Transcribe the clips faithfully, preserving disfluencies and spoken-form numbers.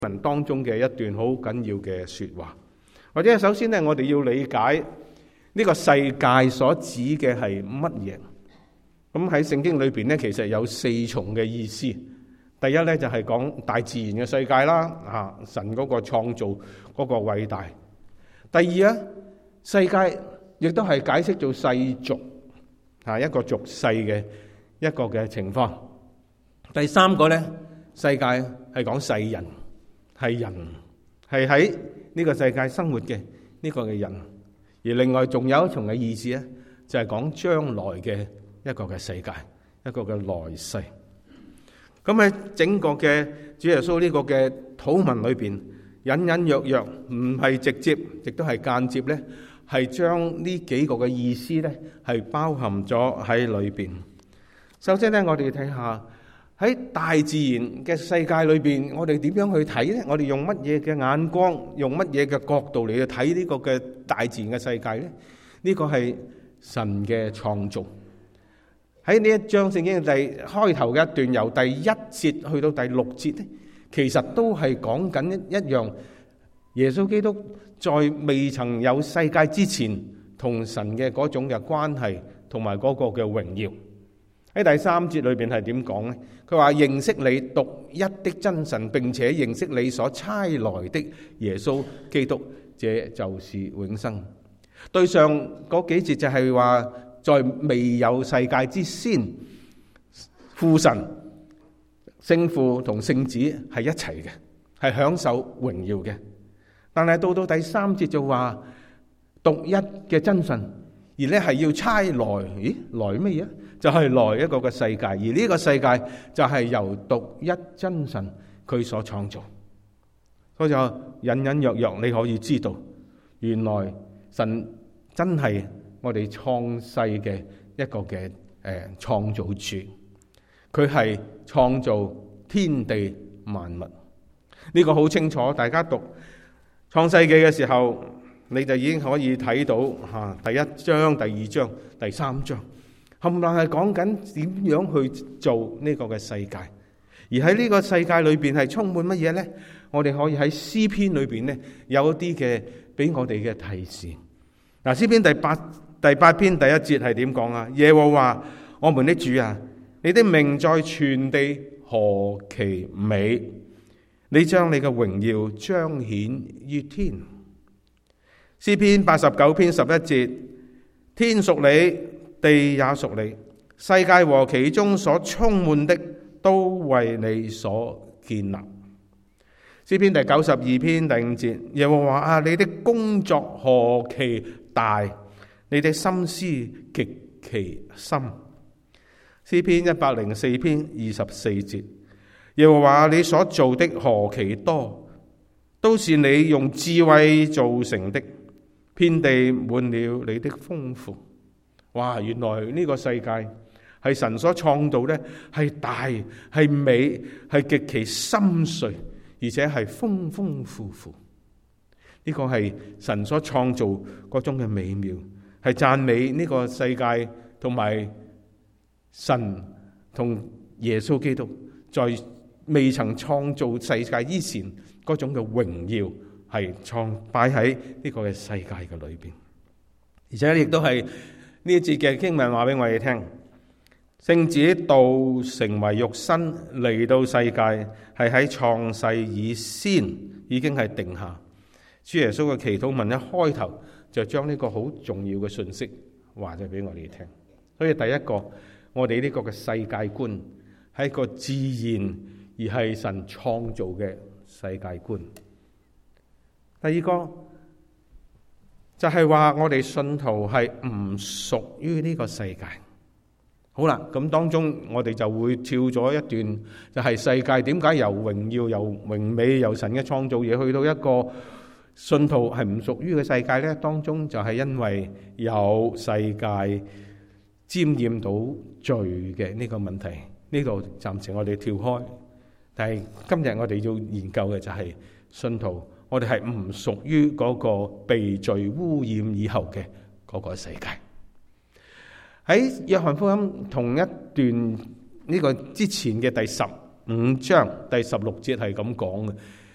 文當中嘅一段好緊要嘅說話，或者首先咧，我哋要理解呢個世界所指嘅係乜嘢。咁喺聖經裏邊咧，其實有四重嘅意思。第一咧就係講大自然嘅世界啦，啊，神嗰個創造嗰個偉大。第二啊，世界亦都係解釋做世俗，啊，一個俗世嘅一個嘅情況。第三個咧，世界係講世人。係人，係喺呢個世界生活嘅呢個嘅人，而另外仲有一重嘅意思咧，就係講將來嘅一個嘅世界，一個嘅來世。咁喺整個嘅主耶穌呢個嘅禱文裏邊，隱隱約約唔係直接，亦都係間接咧，係將呢幾個嘅意思咧，係包含咗喺裏邊。首先咧，我哋睇下。喺大自然嘅世界裏邊，我哋點樣去睇呢？我哋用乜嘢嘅眼光，用乜嘢嘅角度嚟去睇呢個嘅大自然嘅世界呢？呢個係神嘅創造。喺呢一章聖經第開頭嘅一段，由第一節去到第六節呢，其實都係講緊一一樣，耶穌基督在未曾有世界之前，同神嘅嗰種嘅關係，同埋嗰個嘅榮耀。喺第三節裏邊係點講呢？佢話認識你獨一的真神，並且認識你所差來的耶穌基督，這就是永生。對上嗰幾節就係話，在未有世界之先，父神、聖父同聖子係一齊嘅，係享受榮耀嘅。但係到到第三節就話獨一嘅真神，而呢係要差來，咦，來乜嘢？就係來一個嘅世界，而呢個世界就係由獨一真神佢所創造。所以就隱隱約約你可以知道，原來神真係我哋創世嘅一個嘅誒創造主，佢係創造天地萬物。呢個好清楚，大家讀創世記嘅時候，你就已經可以睇到吓第一章、第二章、第三章。冚唪唥係講緊點樣去做呢個嘅世界，而喺呢個世界裏邊係充滿乜嘢呢？我哋可以喺詩篇裏邊呢有一啲嘅俾我哋嘅提示。嗱，詩篇第八第八篇第一節係點講啊？耶和華我們的主啊，你的名在全地何其美！你將你嘅榮耀彰顯於天。詩篇八十九篇十一節，天屬你，地也屬你，世界和其中所充滿的都為你所建立。詩篇第九十二篇第五節，耶和華啊，你的工作何其大，你的心思極其深。詩篇一百零四篇二十四節，耶和華你所做的何其多，都是你用智慧造成的，遍地滿了你的豐富。哇！原來呢個世界係神所創造呢，係大、係美、係極其深邃，而且係豐豐富富。呢個係神所創造嗰種嘅美妙，係讚美呢個世界同埋神同耶穌基督在未曾創造世界之前嗰種嘅榮耀，係創擺喺呢個嘅世界嘅裏邊，而且亦都係。呢一節嘅經文話俾我哋聽，聖子道成為肉身嚟到世界，係喺創世以先已經係定下。主耶穌嘅祈禱文一開頭就將呢個好重要嘅信息話咗俾我哋聽。所以第一個，我哋呢個嘅世界觀係一個自然而係神創造嘅世界觀。第二個。就係話我哋信徒係唔屬於呢個世界。好啦，咁當中我哋就會跳咗一段，就係世界點解由榮耀、由榮美、由神嘅創造嘢去到一個信徒係唔屬於嘅世界呢？當中就係因為有世界沾染到罪嘅呢個問題。呢度暫時我哋跳開，但係今日我哋要研究嘅就係信徒。我哋係唔屬於嗰個被罪污染以後嘅嗰個世界。喺約翰福音同一段呢個之前嘅第十五章第十六節係咁講嘅，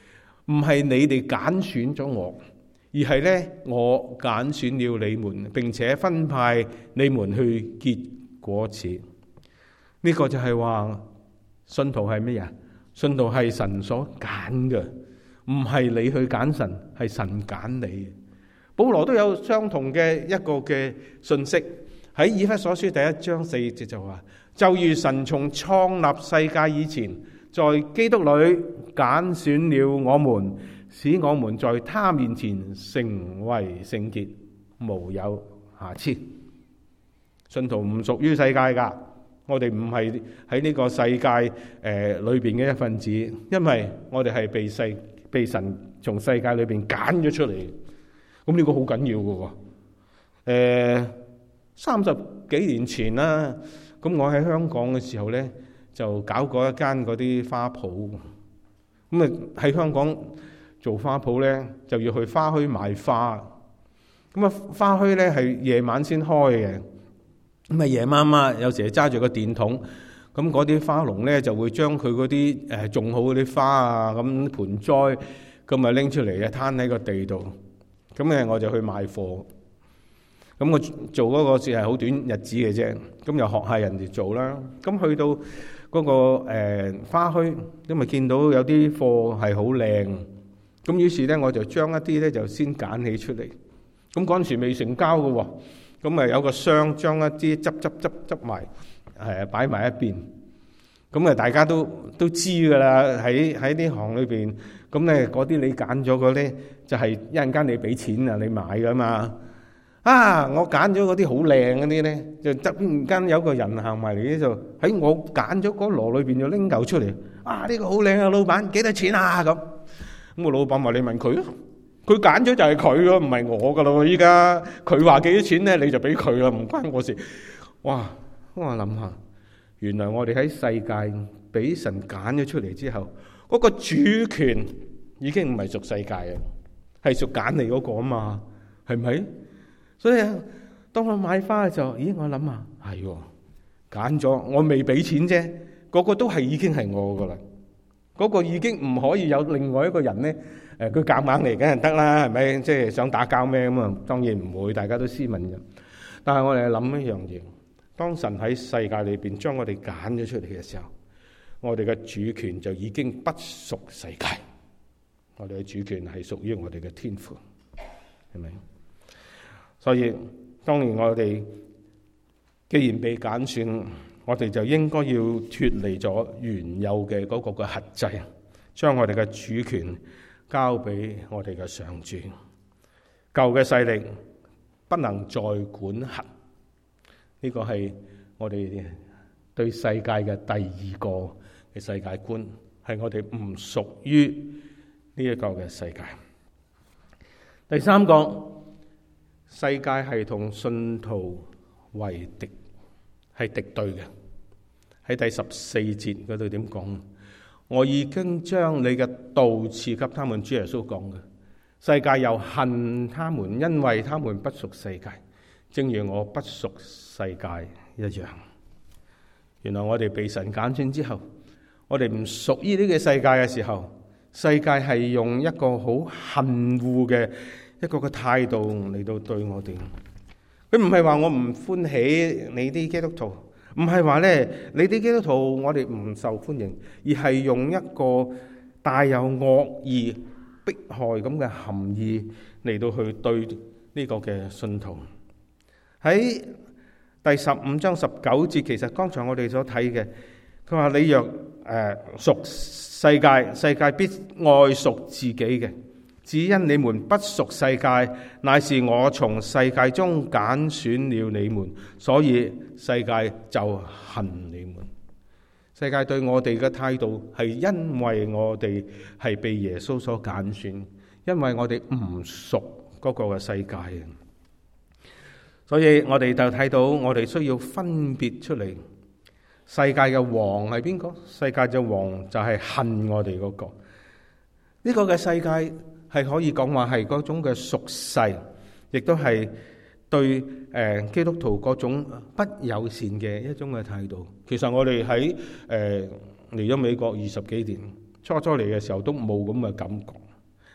唔係你哋揀選咗我，而係咧我揀選了你們，並且分派你們去結果子。呢、這個就係話信徒係咩啊？信徒係神所揀嘅，唔係你去揀神，係神揀你。保羅都有相同嘅一個嘅信息，喺以弗所書第一章四節就話：就如神從創立世界以前，在基督裏揀選了我們，使我們在他面前成為聖潔，無有瑕疵。信徒唔屬於世界噶。我哋唔係喺呢個世界誒裏邊嘅一份子，因為我哋係被世被神從世界裏邊揀咗出嚟。咁呢個好緊要嘅喎。誒，三十幾年前啦，咁我喺香港嘅時候咧，就搞過一間嗰啲花鋪。咁啊喺香港做花鋪咧，就要去花墟買花。咁啊花墟咧係夜晚先開嘅。咁啊夜媽媽有時係揸住個電筒，咁嗰啲花農咧就會將佢嗰啲誒種好嗰啲花啊，咁盆栽咁啊拎出嚟啊攤喺個地度，咁咧我就去賣貨。咁我做嗰個事係好短日子嘅啫，咁又學下人哋做啦。咁去到嗰個誒花墟，因為見到有啲貨係好靚，咁於是咧我就將一啲咧就先揀起出嚟。咁嗰陣時未成交嘅喎。咁啊有個箱將一啲執執執執埋，誒擺埋一邊。咁啊大家都都知㗎啦，喺喺呢行裏邊，咁咧嗰啲你揀咗個咧，就係一陣間你俾錢啊，你買㗎嘛。啊，我揀咗嗰啲好靚嗰啲咧，就突然間有個人行埋嚟咧，就喺我揀咗嗰籮裏邊就拎嚿出嚟。啊，呢個好靚啊，老闆幾多錢啊？咁咁個老闆話你問佢咯。佢揀咗就係佢咯，唔係我噶咯。依家佢話幾多錢咧，你就俾佢啦，唔關我事。哇！我諗下，原來我哋喺世界俾神揀咗出嚟之後，嗰個主權已經唔係屬世界啊，係屬揀你嗰個啊嘛，係咪？所以啊，當我買花嘅時候，咦？我諗下，係喎，揀咗，我未俾錢啫，嗰個都係已經係我噶啦，嗰個已經唔可以有另外一個人咧。誒佢夾硬嚟梗係得啦，係咪？即係想打交咩咁啊？當然唔會，大家都斯文嘅。但係我哋諗一樣嘢，當神喺世界裏邊將我哋揀咗出嚟嘅時候，我哋嘅主權就已經不屬世界。我哋嘅主權係屬於我哋嘅天父，係咪？所以當然我哋既然被揀選，我哋就應該要脫離咗原有嘅嗰個嘅轄制，將我哋嘅主權交俾我哋嘅上主。舊嘅勢力不能再管轄，呢個係我哋對世界嘅第二個嘅世界觀，係我哋唔屬於呢一個嘅世界。第三個，世界係同信徒為敵，係敵對嘅。喺第十四節嗰度點講？我已經將你嘅道賜給他們，主耶穌講嘅。世界又恨他們，因為他們不屬世界，正如我不屬世界一樣。原來我哋被神揀選之後，我哋唔屬於呢個世界嘅時候，世界係用一個好恨惡嘅一個嘅態度嚟到對我哋。佢唔係話我唔歡喜你啲基督徒，唔係話咧你啲基督徒我哋唔受歡迎，而係用一個帶有惡意迫害咁嘅含義嚟到去對呢個嘅信徒。喺第十五章十九節，其實剛才我哋所睇嘅，佢話你若誒屬世界，世界必愛屬自己嘅。只因你們不屬世界，乃是我從世界中揀選了你們，所以世界就恨你們。世界對我哋嘅態度係因為我哋係被耶穌所揀選，因為我哋唔屬嗰個嘅世界，所以我哋就睇到我哋需要分別出嚟。世界嘅王係邊個？世界嘅王就係恨我哋嗰個。呢個嘅世界係可以講話係嗰種嘅屬世，亦都係對誒基督徒嗰種不友善嘅一種嘅態度。其實我哋喺誒嚟咗美國二十幾年，初初嚟嘅時候都冇咁嘅感覺。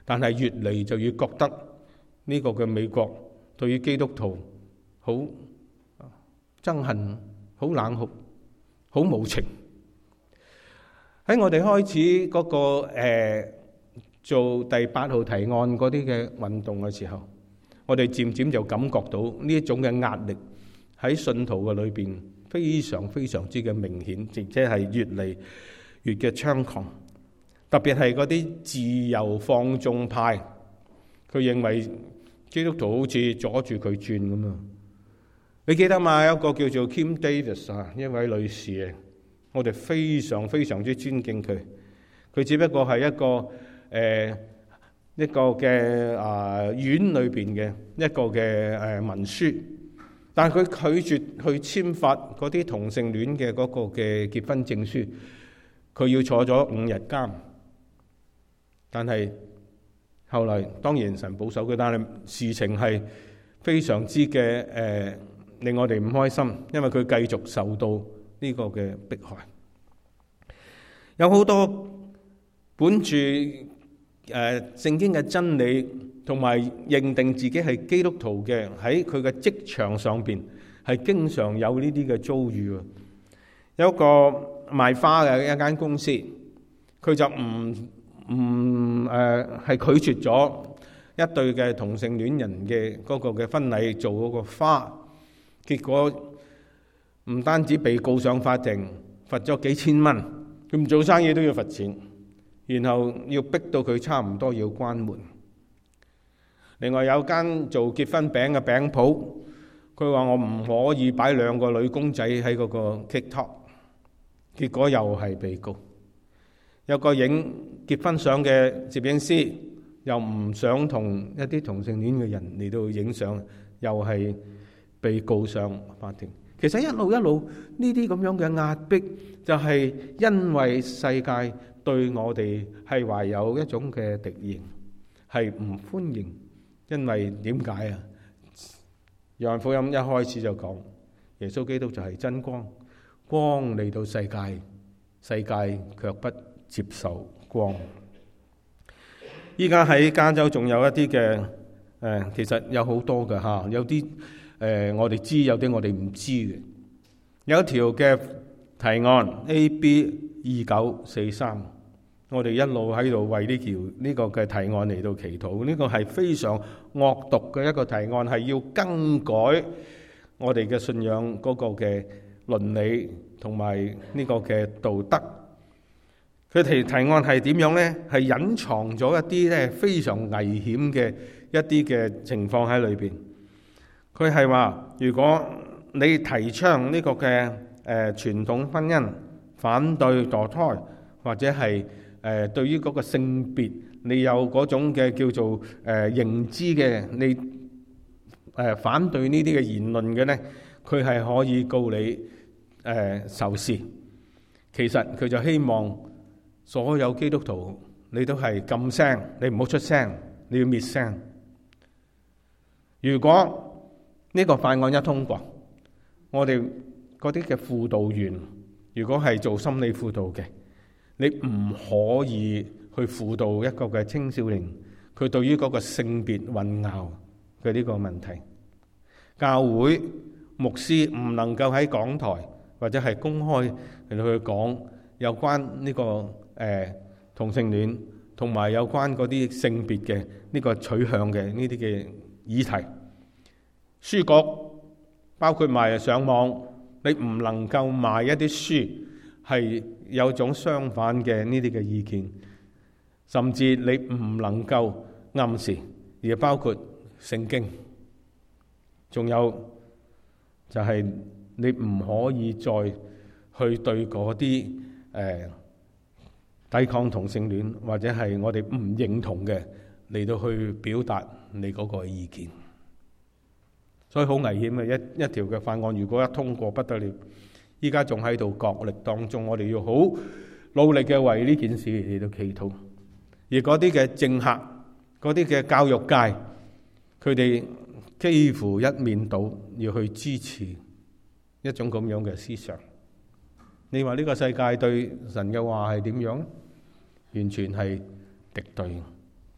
但係越嚟就越覺得呢個嘅美國對於基督徒好憎恨、好冷酷、好無情。喺我哋開始嗰、那個誒、呃、做第八號提案嗰啲嘅運動嘅時候，我哋漸漸就感覺到呢一種嘅壓力喺信徒嘅裏邊非常非常之嘅明顯，而且係越嚟越嘅猖狂。特別係嗰啲自由放縱派，佢認為基督徒好似阻住佢轉咁啊！你記得嘛？有一個叫做 Kim Davis 啊，一位女士啊，我哋非常非常之尊敬佢。佢只不過係一個誒、呃、一個嘅啊、呃、院裏邊嘅一個嘅誒、呃、文書，但係佢拒絕去簽發嗰啲同性戀嘅嗰個嘅結婚證書，佢要坐咗五日監。但係後來當然神保守佢，但係事情係非常之嘅誒、呃、令我哋唔開心，因為佢繼續受到呢個嘅迫害。有好多本住誒、呃、聖經嘅真理，同埋認定自己係基督徒嘅，喺佢嘅職場上邊係經常有呢啲嘅遭遇。有一個賣花嘅一間公司，佢就唔唔誒係拒絕咗一對嘅同性戀人嘅嗰個嘅婚禮做嗰個花，結果唔單止被告上法庭，罰咗幾千蚊，佢唔做生意都要罰錢，然後要逼到佢差唔多要關門。另外有間做結婚餅嘅餅鋪，佢話我唔可以擺兩個女公仔喺嗰個 TikTok， 結果又係被告。有個影結婚相嘅攝影師又唔想同一啲同性戀嘅人嚟到影相，又係被告上法庭。其實一路一路呢啲咁樣嘅壓迫，就係因為世界對我哋係懷有一種嘅敵意，係唔歡迎。因為點解啊？約翰福音一開始就講耶穌基督就係真光，光嚟到世界，世界卻不接受光。依家喺加州仲有一啲嘅誒，其實有好多嘅嚇，有啲誒、呃、我哋知，有啲我哋唔知嘅。有一條嘅提案 A B 二九四三，我哋一路喺度為呢條呢個嘅提案嚟到祈禱。呢、這個係非常惡毒嘅一個提案，係要更改我哋嘅信仰嗰個嘅倫理同埋呢個嘅道德。佢提提案係點樣呢？係隱藏咗一啲咧非常危險嘅一啲嘅情況喺裏邊。佢係話，如果你提倡呢個嘅誒、呃、傳統婚姻，反對墮胎，或者係誒、呃、對於嗰個性別你有嗰種嘅叫做誒、呃、認知嘅，你誒、呃、反對呢啲嘅言論嘅呢，佢係可以告你誒、呃、仇視。其實佢就希望所有基督徒你都係禁聲，你唔好出聲，你要滅聲。如果呢個法案一通過，我哋嗰啲嘅輔導員，如果係做心理輔導嘅，你唔可以去輔導一個嘅青少年，佢對於嗰個性別混淆嘅呢個問題。教會牧師唔能夠喺講台或者係公開嚟到去講有關呢、這個誒、呃、同性戀同埋有關嗰啲性別嘅呢個取向嘅呢啲嘅議題。書局包括埋上網，你唔能夠賣一啲書係有種相反嘅呢啲嘅意見，甚至你唔能夠暗示，而包括聖經。仲有就係你唔可以再去對嗰啲誒抵抗同性戀或者係我哋唔認同嘅嚟到去表達你嗰個意見。所以好危險嘅一一條嘅法案，如果一通過不得了，依家仲喺度角力當中，我哋要好努力嘅為呢件事嚟到祈禱。而嗰啲嘅政客、嗰啲嘅教育界，佢哋幾乎一面倒要去支持一種咁樣嘅思想。你話呢個世界對神嘅話係點樣？完全係敵對。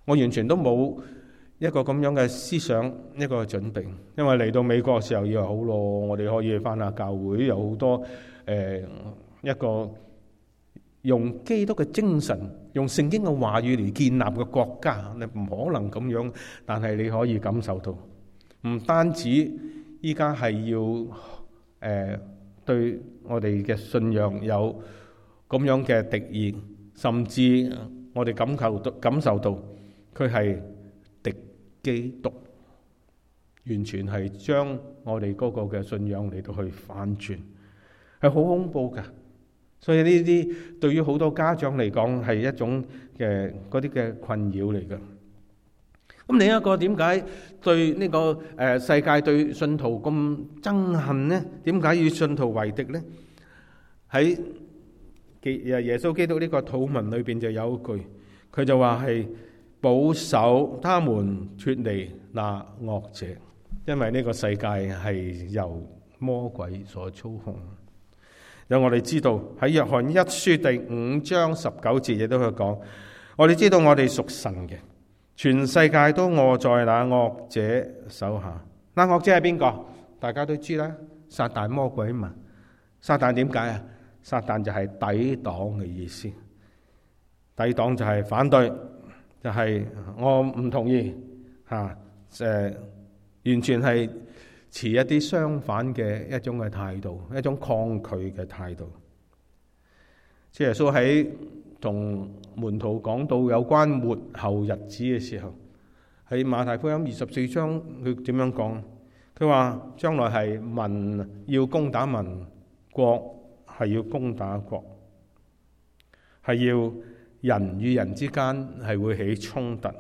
我完全都冇一個咁樣嘅思想，一個準備。因為嚟到美國嘅時候，以為好咯，我哋可以翻下教會，有好多誒、呃、一個用基督嘅精神、用聖經嘅話語嚟建立嘅國家，你唔可能咁樣。但係你可以感受到，唔單止依家係要誒、呃、對我哋嘅信仰有咁樣嘅敵意，甚至我哋感受到感受到佢係敵基督，完全係將我哋嗰個嘅信仰嚟到去反轉，係好恐怖噶。所以呢啲對於好多家長嚟講係一種嘅嗰啲嘅困擾嚟噶。咁另一個點解對呢個誒世界對信徒咁憎恨呢？點解與信徒為敵呢？喺耶穌基督呢個禱文裏邊就有一句，佢就話係保守他們脫離那惡者，因為呢個世界係由魔鬼所操控。有我哋知道喺約翰一書第五章十九節亦都去講，我哋知道我哋屬神嘅，全世界都臥在那惡者手下。那惡者係邊個？大家都知啦，撒旦魔鬼嘛。撒旦點解啊？撒旦就係抵擋嘅意思，抵擋就係反對，就係、是、我唔同意吓，誒、呃，完全係持一啲相反嘅一種嘅態度，一種抗拒嘅態度。主耶穌喺同門徒講到有關末後日子嘅時候，喺馬太福音二十四章，佢點樣講？佢話將來係民要攻打民，國係要攻打國，係要人與人之間係會起衝突。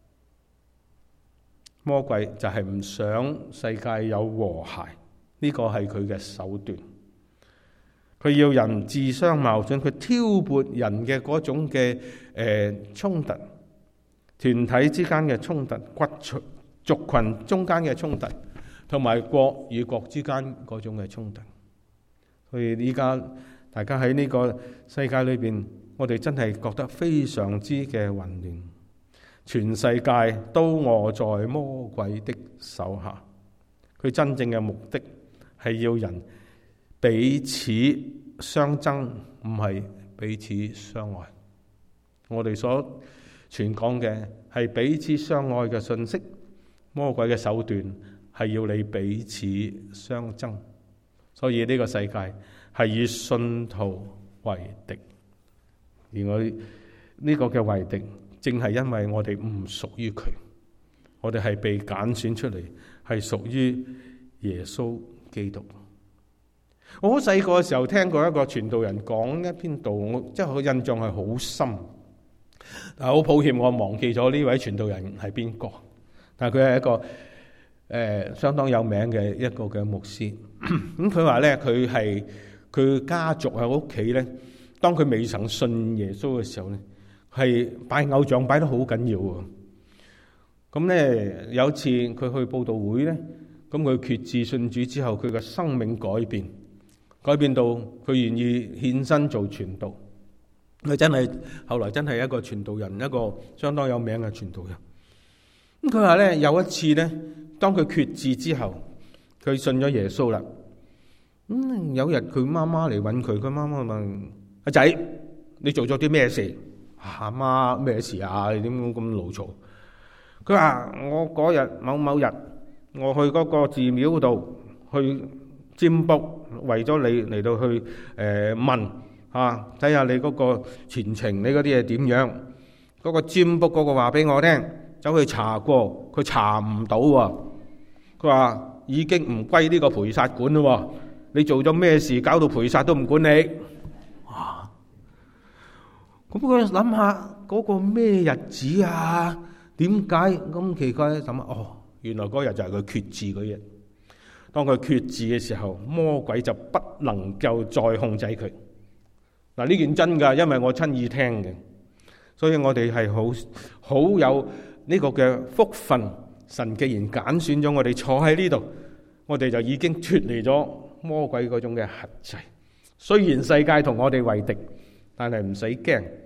魔鬼就係唔想世界有和諧，呢個係佢嘅手段。佢要人自相矛盾，佢挑撥人嘅嗰種嘅誒衝突，團體之間嘅衝突，群族群中間嘅衝突，同埋國與國之間嗰種嘅衝突。所以依家大家喺呢個世界裏邊，我哋真係覺得非常之嘅混亂，全世界都臥在魔鬼的手下。佢真正嘅目的係要人彼此相爭，唔係彼此相愛。我哋所傳講嘅係彼此相愛嘅信息，魔鬼嘅手段係要你彼此相爭。所以呢個世界係以信徒為敵，而我呢個嘅為敵，正係因為我哋唔屬於佢，我哋係被揀選出嚟，係屬於耶穌基督。我好細個嘅時候聽過一個傳道人講一篇道，我即係我印象係好深，但係好抱歉我忘記咗呢位傳道人係邊個，但係佢係一個誒、呃、相當有名嘅一個嘅牧師。咁佢話咧，佢係佢家族喺屋企咧，當佢未曾信耶穌嘅時候咧，係拜偶像擺得好緊要喎。咁咧有一次佢去佈道會咧，咁佢決志信主之後，佢嘅生命改變，改變到佢願意獻身做傳道。佢真係後來真係一個傳道人，一個相當有名嘅傳道人。咁佢話咧，有一次咧，當佢決志之後，佢信咗耶穌啦。咁、嗯、有日佢媽媽嚟揾佢，佢媽媽問阿仔：你做咗啲咩事？阿媽咩事啊？你點解咁勞嘈？佢話：我嗰日某某日，我去嗰個寺廟度去占卜，為咗你嚟到去誒、呃、問嚇，睇下你嗰個前程，你嗰啲嘢點樣？嗰、嗰個占卜嗰個話俾我聽，走去查過，佢查唔到喎。佢話已經唔歸呢個陪殺管咯。你做咗咩事，搞到陪殺都唔管你？哇！咁佢諗下嗰個咩日子啊？點解咁奇怪咧？諗下哦，原來嗰日就係佢決志嗰日。當佢決志嘅時候，魔鬼就不能夠再控制佢。嗱，呢件真㗎，因為我親耳聽嘅，所以我哋係好好有呢個嘅福分。神既然揀選咗我哋坐喺呢度，我哋就已經脫離咗魔鬼嗰種嘅轄制。雖然世界同我哋為敵，但係唔使驚，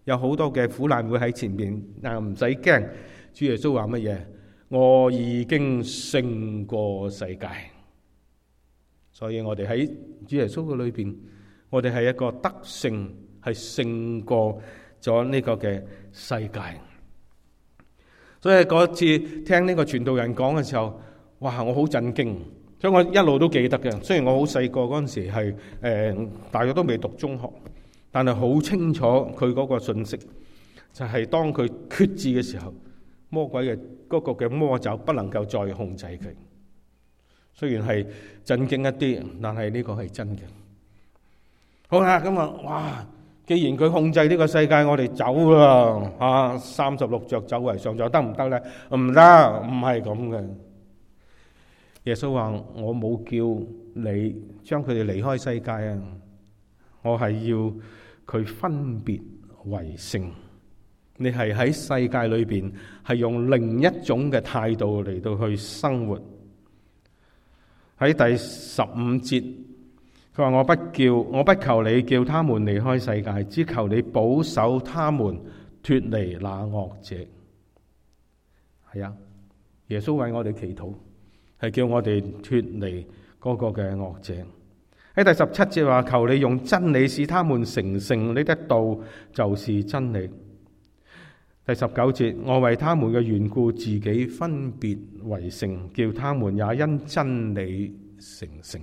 有好多嘅苦難會喺前面，但唔使驚。主耶穌話乜嘢？我已經勝過世界。所以我哋喺主耶穌嘅裏邊，我哋係一個得勝，係勝過咗呢個嘅世界。所以嗰次聽呢個傳道人講嘅時候，哇！我好震驚，所以我一路都記得嘅。雖然我好細個嗰陣時係誒，大約都未讀中學，但係好清楚佢嗰個信息，就係、是、當佢決志嘅時候，魔鬼嘅嗰個嘅魔爪不能夠再控制佢。雖然係震驚一啲，但係呢個係真嘅。好啦，咁啊，哇！既然佢控制呢個世界，我哋走啦啊！三十六著走為上，就得唔得咧？唔得，唔係咁嘅。耶穌話：我冇叫你將佢哋離開世界啊！我係要佢分別為聖。你係喺世界裏邊係用另一種嘅態度嚟到去生活。喺第十五節，佢話：我不叫，我不求你叫他們離開世界，只求你保守他們脫離那惡者。係啊，耶穌為我哋祈禱，係叫我哋脫離嗰個嘅惡者。喺第十七節話：求你用真理使他們成聖，你的道就是真理。第十九節，我為他們嘅緣故，自己分別為聖，叫他們也因真理成聖。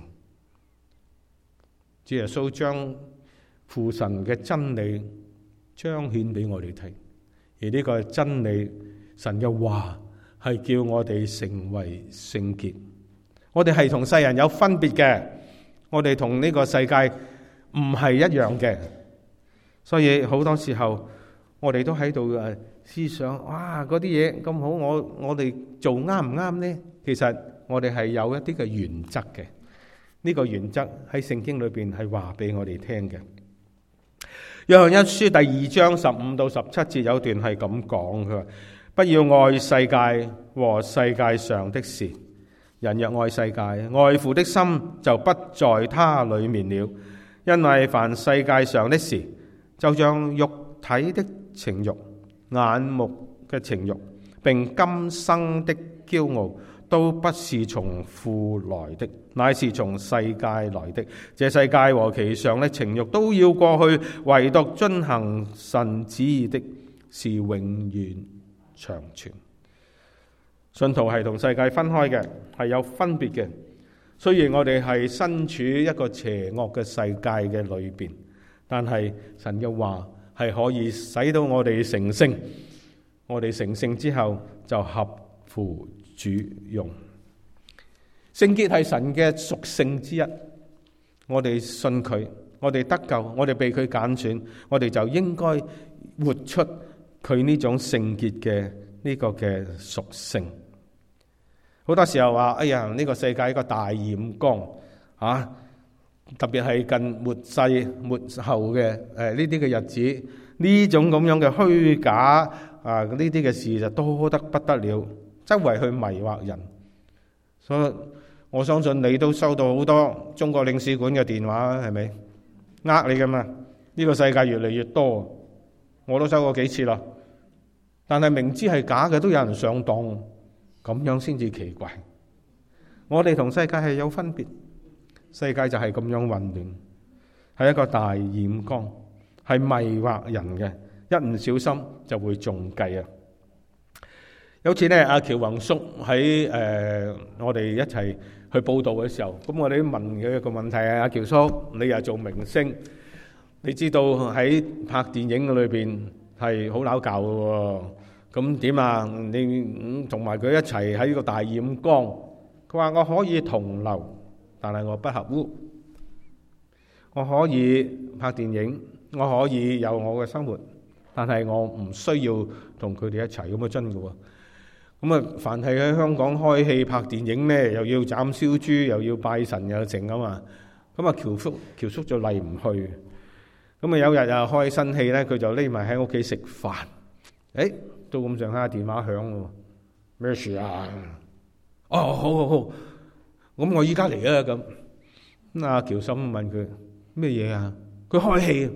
主耶穌將父神嘅真理彰顯俾我哋睇，而呢個真理，神嘅話係叫我哋成為聖潔。我哋係同世人有分別嘅，我哋同呢個世界唔係一樣嘅，所以好多時候我哋都喺度誒思想，哇！嗰啲嘢咁好，我我哋做啱唔啱呢？其實我哋係有一啲嘅原則嘅。呢個原則喺聖經裏邊係話俾我哋聽嘅。約翰一書第二章十五到十七節有段係咁講，佢話：不要愛世界和世界上的事。人若愛世界，愛父的心就不在他裏面了。因為凡世界上的事，就像肉體的情慾、眼目嘅情慾，並今生的驕傲，都不是從父來的，乃是從世界來的。這世界和其上的情慾都要過去，唯獨遵行神旨意的是永遠長存。信徒係同世界分開嘅，係有分別嘅。雖然我哋係身處一個邪惡嘅世界嘅裏邊，但係神嘅話係可以使到我哋成聖。我哋成聖之後就合乎主用。聖潔係神嘅屬性之一，我哋信佢，我哋得救，我哋被佢揀選，我哋就應該活出佢呢種聖潔嘅呢個嘅屬性。好多時候話：哎呀，呢個世界一個大染缸啊！特別係近末世末後嘅誒呢啲嘅日子，呢種咁樣嘅虛假啊，呢啲嘅事就多得不得了，周圍去迷惑人。所以我相信你都收到好多中國領事館嘅電話，係咪呃你噶嘛？呢個世界越嚟越多，我都收過幾次啦。但係明知係假嘅，都有人上當，咁樣先至奇怪。我哋同世界係有分別，世界就係咁樣混亂，係一個大染缸，係迷惑人嘅，一唔小心就會中計啊！有次咧，阿喬宏叔喺誒我哋一齊去報道嘅時候，咁我哋問佢一個問題啊，阿喬叔，你又做明星，你知道喺拍電影裏邊係好撈教嘅喎，咁點啊？你同埋佢一齊喺呢個大染缸，佢話我可以同流，但係我不合污。我可以拍電影，我可以有我嘅生活，但係我唔需要同佢哋一齊，咁啊真嘅喎。咁啊，凡係喺香港開戲拍電影咧，又要斬燒豬，又要拜神又剩啊嘛。咁啊，喬叔喬叔就嚟唔去。咁啊，有日啊開新戲咧，佢就匿埋喺屋企食飯。誒，到咁上下電話響喎，咩事啊？哦，好好好，咁我依家嚟啊咁。咁阿喬嬸問佢咩嘢啊？佢開戲。哦，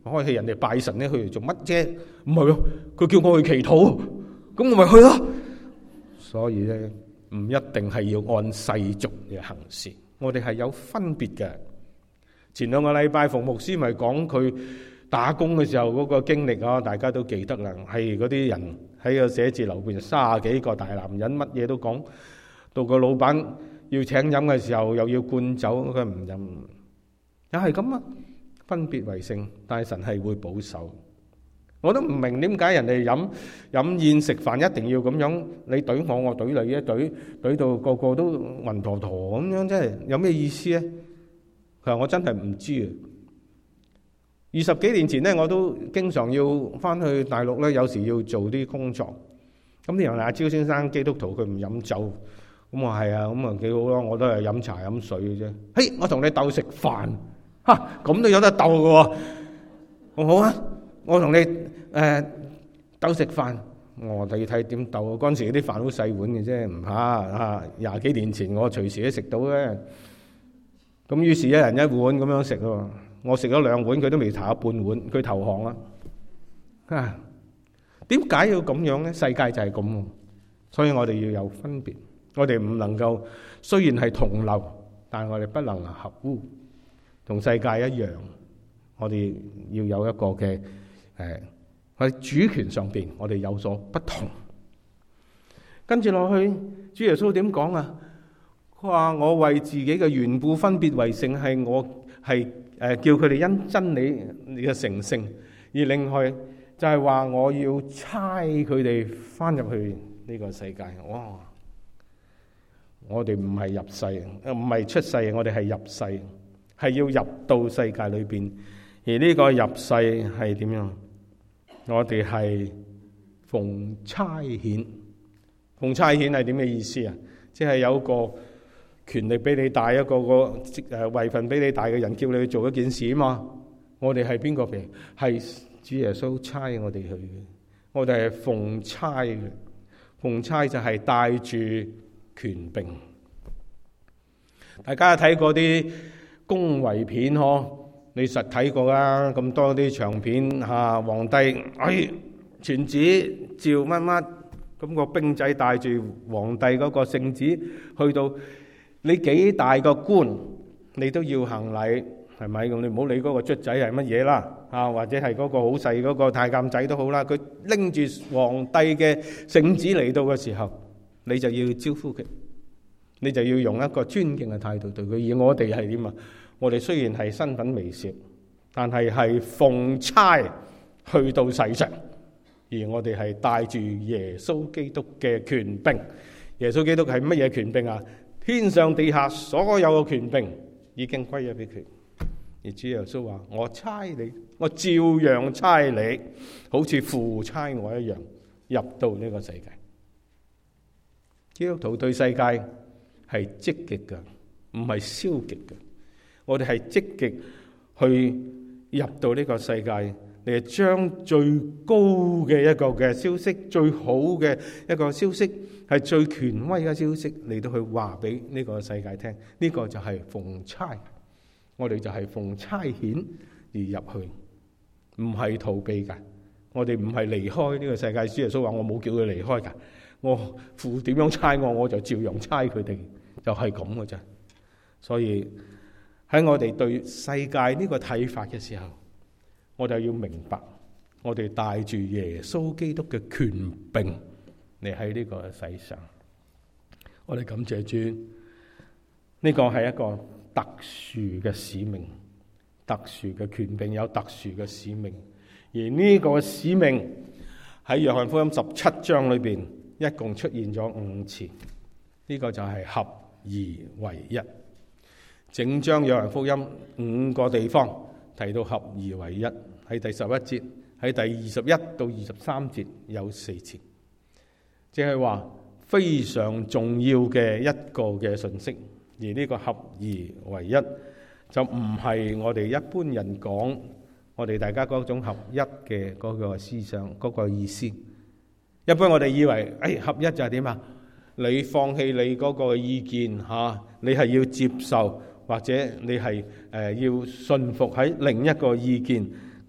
開氣人哋拜神咧，去嚟做乜啫？唔係喎，佢叫我去祈禱，咁我咪去咯。所以咧，唔一定係要按世俗嘅行事，我哋係有分別嘅。前兩個禮拜馮牧師咪講佢打工嘅時候嗰個經歷啊，大家都記得啦。係嗰啲人喺個寫字樓邊，三十幾個大男人，乜嘢都講。到個老闆要請飲嘅時候，又要灌酒，佢唔飲，又係咁啊！分別為聖，但係神係會保守。我都唔明點解人哋飲飲宴食飯一定要咁樣，你懟我，我懟你，一懟懟到個個都暈陀陀咁樣，真係有咩意思咧？佢話我真係唔知啊！二十幾年前咧，我都經常要翻去大陸咧，有時要做啲工作。咁啲人話阿招先生基督徒，佢唔飲酒，咁我係啊，咁啊幾好咯，我都係飲茶飲水嘅啫。嘿，我同你鬥食飯，嚇咁都有得鬥嘅喎，好好啊！我同你誒鬥食飯，我哋要睇點鬥。嗰陣時啲飯好細碗嘅啫，唔怕啊！廿幾年前我隨時都食到嘅。咁於是一人一碗咁樣食喎，我食咗兩碗，佢都未頭一半碗，佢投降啦。啊，點解要咁樣咧？世界就係咁，所以我哋要有分別。我哋唔能夠，雖然係同流，但係我哋不能合污，同世界一樣。我哋要有一個嘅誒喺主權上邊，我哋有所不同。跟住落去，主耶穌點講啊？佢話我為自己嘅緣故分別為聖，係我係誒叫佢哋因真理嘅成聖，而另外就係話我要差佢哋翻入去呢個世界。哇！我哋唔係入世，唔係出世，我哋係入世，係要入到世界裏邊。而呢個入世係點樣？我哋係奉差遣，奉差遣係點嘅意思啊？即係有個權力俾你大，一個個誒位份俾你大嘅人，叫你去做一件事啊嘛。我哋係邊個嚟？係主耶穌差我哋去嘅。我哋係奉差嘅，奉差就係帶住權柄。大家睇過啲恭維片嗬？你實睇過啦，咁多啲長片吓，皇帝哎傳旨召乜乜，咁個兵仔帶住皇帝嗰個聖旨去到。你幾大個官，你都要行禮，係咪咁？你唔好理嗰個卒仔係乜嘢啦，啊或者係嗰個好細嗰個太監仔都好啦。佢拎住皇帝嘅聖旨嚟到嘅時候，你就要招呼佢，你就要用一個尊敬嘅態度對佢。而我哋係點啊？我哋雖然係身份微小，但係係奉差去到世上，而我哋係帶住耶穌基督嘅權柄。耶穌基督係乜嘢權柄啊？天上地下所有嘅權柄已經歸咗俾佢，而主耶穌話：我差你，我照樣差你，好似父差我一樣，入到呢個世界。基督徒對世界係積極嘅，唔係消極嘅。我哋係積極去入到呢個世界，你係將最高嘅一個嘅消息，最好嘅一個消息，係最權威嘅消息嚟到去話俾呢個世界聽。呢個就係奉差，我哋就係奉差遣而入去，唔係逃避噶。我哋唔係離開呢個世界。主耶穌話：我冇叫佢離開噶，我父點樣差我，我就照樣差佢哋，就係咁嘅啫。所以喺我哋對世界呢個睇法嘅時候，我哋要明白，我哋帶住耶穌基督嘅權柄嚟喺呢個世上。我哋感謝主，呢個係一個特殊嘅使命，特殊嘅權柄有特殊嘅使命。而呢個使命喺約翰福音十七章裏邊一共出現咗五次，呢個就係合而為一。整章約翰福音五個地方提到合而為一，喺第十一節，喺第二十一到二十三節有四次，即係話非常重要嘅一個嘅信息。而呢個合而為一就唔係我哋一般人講，我哋大家嗰種合一嘅嗰個思想嗰個意思。一般我哋以為誒合一就係點啊？你放棄你嗰個意見吓，你係要接受，或者你係誒要信服喺另一個意見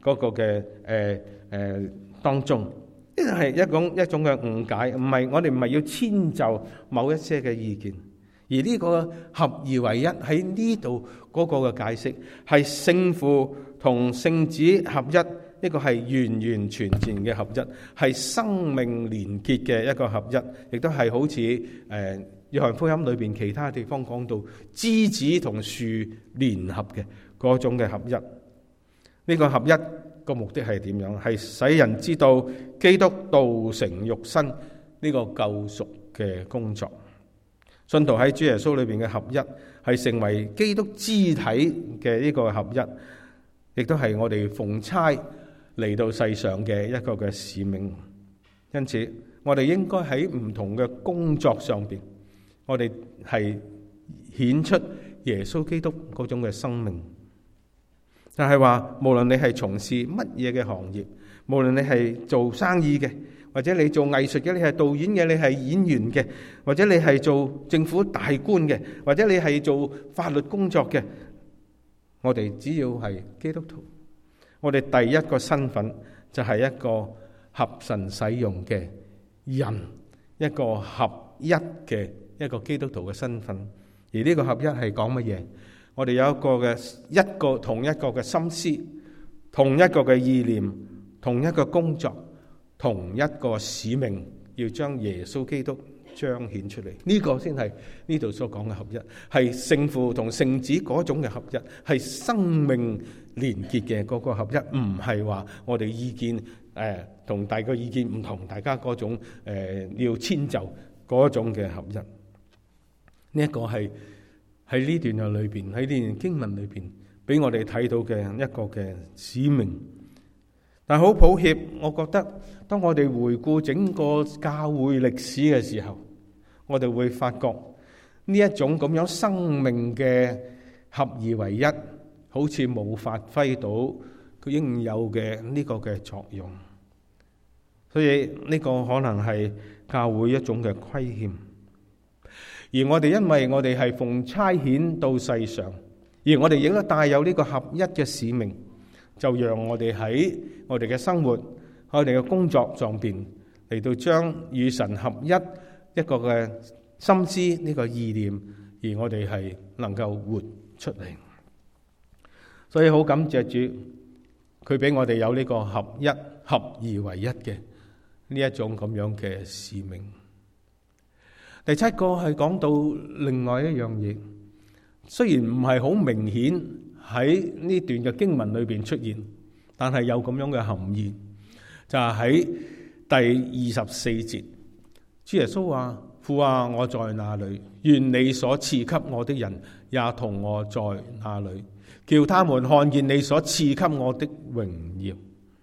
嗰個嘅誒誒當中，呢個係一種一種嘅誤解，唔係我哋唔係要遷就某一些嘅意見，而呢個合而為一喺呢度嗰個嘅解釋係聖父同聖子合一，呢個係完完全全嘅合一，係生命連結嘅一個合一，亦都係好似誒約翰福音裏邊其他地方講到枝子同樹聯合嘅嗰種嘅合一。呢個合一個目的係點樣？係使人知道基督道成肉身呢個救贖嘅工作。信徒喺主耶穌裏邊嘅合一，係成為基督肢體嘅呢個合一，亦都係我哋奉差嚟到世上嘅一個嘅使命。因此，我哋應該喺唔同嘅工作上邊，我哋係顯出耶穌基督嗰種嘅生命。就係話，無論你係從事乜嘢嘅行業，無論你係做生意嘅，或者你做藝術嘅，你係導演嘅，你係演員嘅，或者你係做政府大官嘅，或者你係做法律工作嘅，我哋只要係基督徒，我哋第一個身份就係一個合神使用嘅人，一個合一嘅一個基督徒嘅身份。而呢個合一係講乜嘢？我哋有一個嘅一個同一個嘅心思，同一個嘅意念，同一個工作，同一個使命，要將耶穌基督彰顯出嚟。呢、這個先係呢度所講嘅合一，係聖父同聖子嗰種嘅合一，係生命連結嘅嗰個合一，唔係話我哋意見誒同、呃、大家意見唔同，大家嗰種誒、呃、要遷就嗰種嘅合一。呢、這、一個係。喺呢段嘅裏邊，喺呢段經文裏邊，俾我哋睇到嘅一個嘅使命。但係好抱歉，我覺得當我哋回顧整個教會歷史嘅時候，我哋會發覺呢一種咁樣生命嘅合而為一，好似冇發揮到佢應有嘅呢個嘅作用。所以呢個可能係教會一種嘅虧欠。而我哋因為我哋係奉差遣到世上，而我哋亦都帶有呢個合一嘅使命，就讓我哋喺我哋嘅生活、我哋嘅工作上邊嚟到將與神合一一個嘅心思、呢個意念，而我哋係能夠活出嚟。所以好感謝主，佢俾我哋有呢個合一、合而為一嘅呢一種咁樣嘅使命。第七個係講到另外一樣嘢，雖然唔係好明顯喺呢段嘅經文裏邊出現，但係有咁樣嘅含義，就係喺第二十四節，主耶穌話：父啊，我在哪裏？願你所賜給我的人也同我在那裏，叫他們看見你所賜給我的榮耀。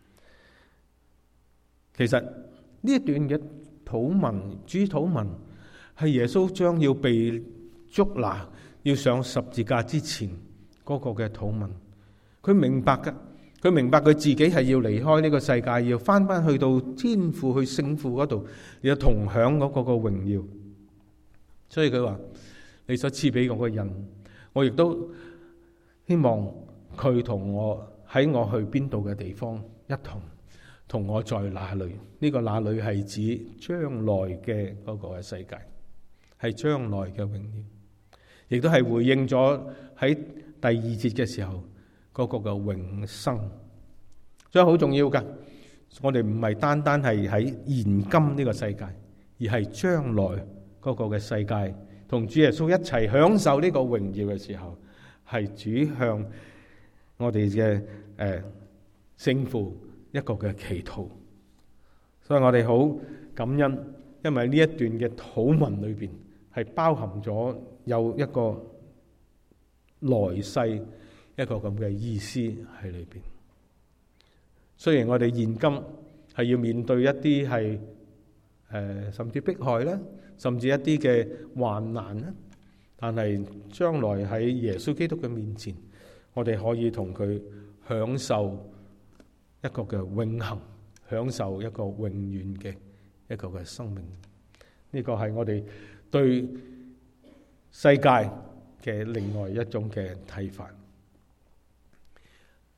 其實呢一段嘅禱文，主禱文，係耶穌將要被捉拿、要上十字架之前嗰個嘅禱文。佢明白噶，佢明白佢自己係要離開呢個世界，要翻翻去到天父、去聖父嗰度，要同享嗰個個榮耀。所以佢話：你所賜俾我嘅人，我亦都希望佢同我喺我去邊度嘅地方一同，同我在那裏。呢個那裏係指將來嘅嗰個嘅世界。係將來嘅榮耀，亦都係回應咗喺第二節嘅時候嗰個嘅永生，所以好重要噶。我哋唔係單單係喺現今呢個世界，而係將來嗰個嘅世界，同主耶穌一齊享受呢個榮耀嘅時候，係主向我哋嘅誒聖父一個嘅祈禱。所以我哋好感恩，因為呢一段嘅禱文裏邊，係包含咗有一個來世一個咁嘅意思喺裏邊。雖然我哋現今係要面對一啲係誒甚至迫害啦，甚至一啲嘅患難啦，但係將來喺耶穌基督嘅面前，我哋可以同佢享受一個嘅永恆，享受一個永遠嘅一個嘅生命。呢個係我哋對世界嘅另外一種嘅睇法。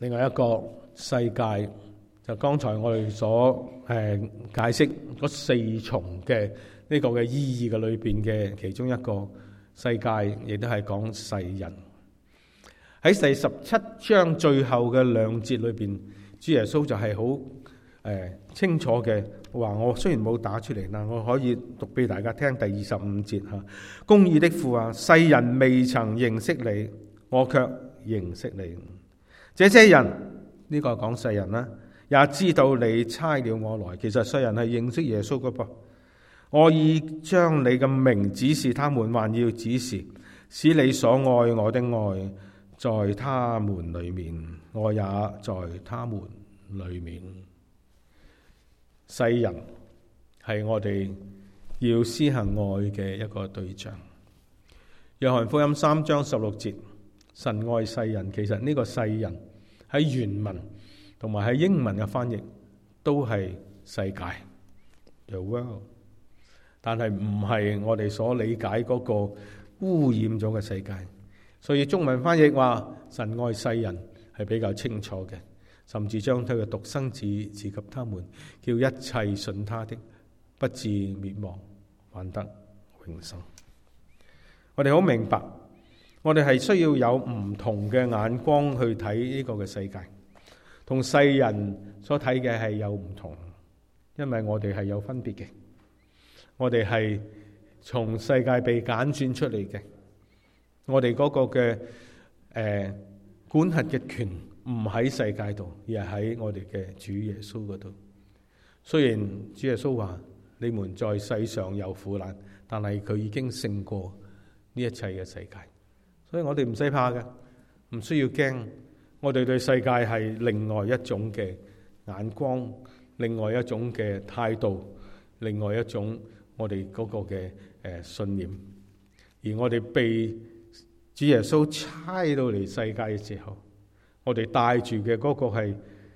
另外一個世界，就剛才我哋所誒解釋嗰四重嘅呢個嘅意義嘅裏邊嘅其中一個世界，亦都係講世人。喺第十七章最後嘅兩節裏邊，主耶穌就係好誒清楚嘅話，我雖然冇打出嚟，但我可以讀俾大家聽第二十五節吓。公義的父啊，世人未曾認識你，我卻認識你。這些人呢、這個講世人啦，也知道你差了我來。其實世人係認識耶穌噶噃。我已將你嘅名指示他們，還要指示，使你所愛我的愛在他們裏面，我也在他們裏面。世人係我哋要施行愛嘅一個對象。約翰福音三章十六節，神愛世人。其實呢個世人喺原文同埋喺英文嘅翻譯都係世界 the world， 但係唔係我哋所理解嗰個污染咗嘅世界。所以中文翻譯話神愛世人係比較清楚嘅，甚至將佢嘅獨生子賜給他們，叫一切信他的不至滅亡，反得永生。我哋好明白，我哋係需要有唔同嘅眼光去睇呢個嘅世界，同世人所睇嘅係有唔同，因為我哋係有分別嘅，我哋係從世界被揀選出嚟嘅。我哋嗰個嘅誒、呃、管轄嘅權唔喺世界度，而係喺我哋嘅主耶穌嗰度。雖然主耶穌話你們在世上有苦難，但係佢已經勝過呢一切嘅世界，所以我哋唔使怕嘅，唔需要驚。我哋對世界係另外一種嘅眼光，另外一種嘅態度，另外一種我哋嗰個嘅誒信念。而我哋被主耶穌差到嚟世界嘅時候，我哋帶住嘅嗰個係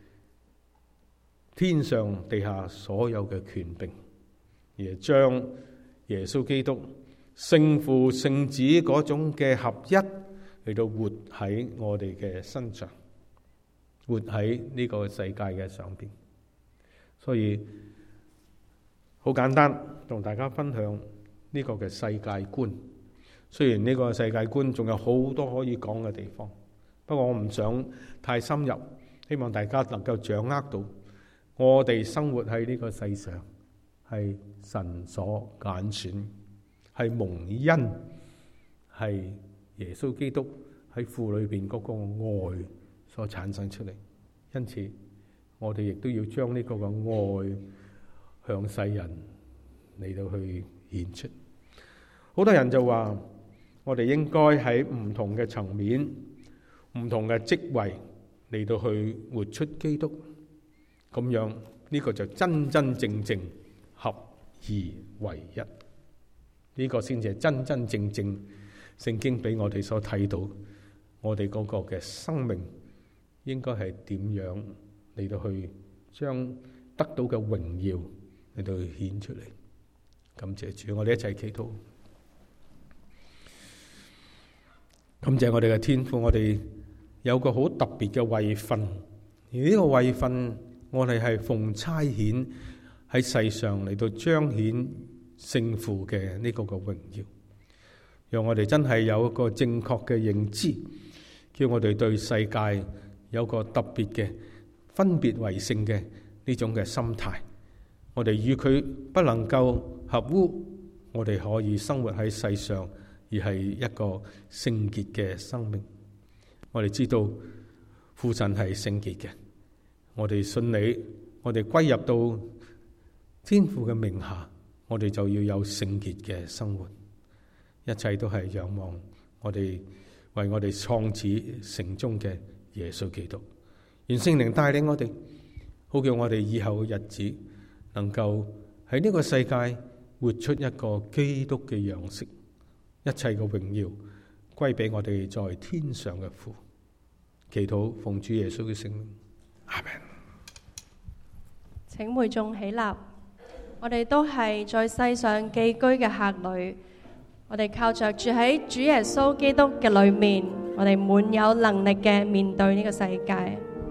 天上地下所有嘅權柄，而將耶穌基督聖父聖子嗰種嘅合一嚟到活喺我哋嘅身上，活喺呢個世界嘅上邊。所以好簡單同大家分享呢個嘅世界觀。雖然呢個世界觀仲有好多可以講嘅地方，不過我唔想太深入，希望大家能夠掌握到我哋生活喺呢個世上係神所揀選，係蒙恩，係耶穌基督喺父裏邊嗰個愛所產生出嚟。因此我哋亦都要將呢個嘅愛向世人嚟到去顯出。好多人就話我哋應該喺唔同嘅層面、唔同嘅職位嚟到去活出基督，咁樣呢個就真真正正合而為一。呢個先至係真真正正聖經俾我哋所睇到，我哋嗰個嘅生命應該係點樣嚟到去將得到嘅榮耀嚟到去顯出嚟。感謝主，我哋一齊祈禱。感謝我哋嘅天父，我哋有個好特別嘅位份，而呢個位份我哋係奉差遣喺世上嚟到彰顯聖父嘅呢個嘅榮耀，讓我哋真係有一個正確嘅認知，叫我哋對世界有個特別嘅分別為聖嘅呢種嘅心態。我哋與佢不能夠合污，我哋可以生活喺世上，而係一個聖潔嘅生命。我哋知道父神係聖潔嘅，我哋信你，我哋歸入到天父嘅名下，我哋就要有聖潔嘅生活。一切都係仰望我哋為我哋創始成終嘅耶穌基督。願聖靈帶領我哋，好叫我哋以後嘅日子能夠喺呢個世界活出一個基督嘅樣式。一切嘅榮耀歸俾我哋在天上嘅父。祈禱奉主耶穌嘅聖名，阿們。 請會眾起立。我哋都係在世上寄居嘅客旅，我哋靠着住喺主耶穌基督嘅裏面，我哋滿有能力嘅面對呢個世界。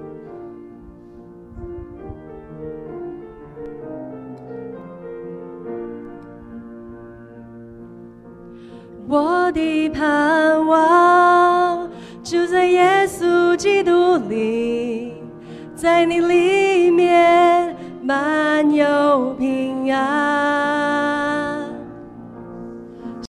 我的盼望就在耶穌基督裏，在你裏面滿有平安。